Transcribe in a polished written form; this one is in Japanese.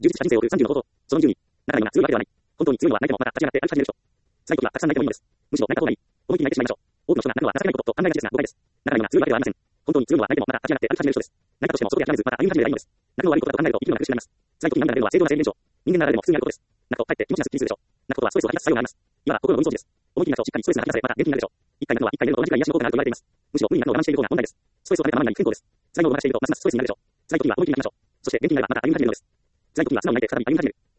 充実した人生を送る30の方法。その20に、中には強いわけではない。本当に強いのは泣いてもまた立ち上がって歩き始める人。辛い時はたくさん泣いてもいいのです。むしろ泣いた方がいい。思い切り泣いてしまいましょう。多くの人が泣くのは情けないことと考えがちですが誤解です。中には強いわけではありません。本当に強いのは泣いてもまた立ち上がって歩き始める人です。泣いたとしてもそこで諦めずまた歩み始めればいいのです。泣くのは悪いことだと考えると生きるのが苦しくなります。辛い時に涙が出るのは正常な生理現象。人間なら誰でも普通にあることです。泣くとかえって気持ちがすっきりするでしょう。泣くことはストレスを吐き出す作用があります。今は心の運掃除です。思い切り泣くとしっかりストレスが吐き出されまた元気になるでしょう。一回泣くのは一回寝るのと同じくらい癒しの効果があると言われています。むしろ無理に泣くのを我慢している方が問題です。ストレスを溜めたままになり不健康です。辛いのを我慢しているとますますストレスになるでしょう。辛い時には思い切り泣きましょう。そして元気になればまた歩み始めるのです。辛い時には素直に泣いて再び歩み始める。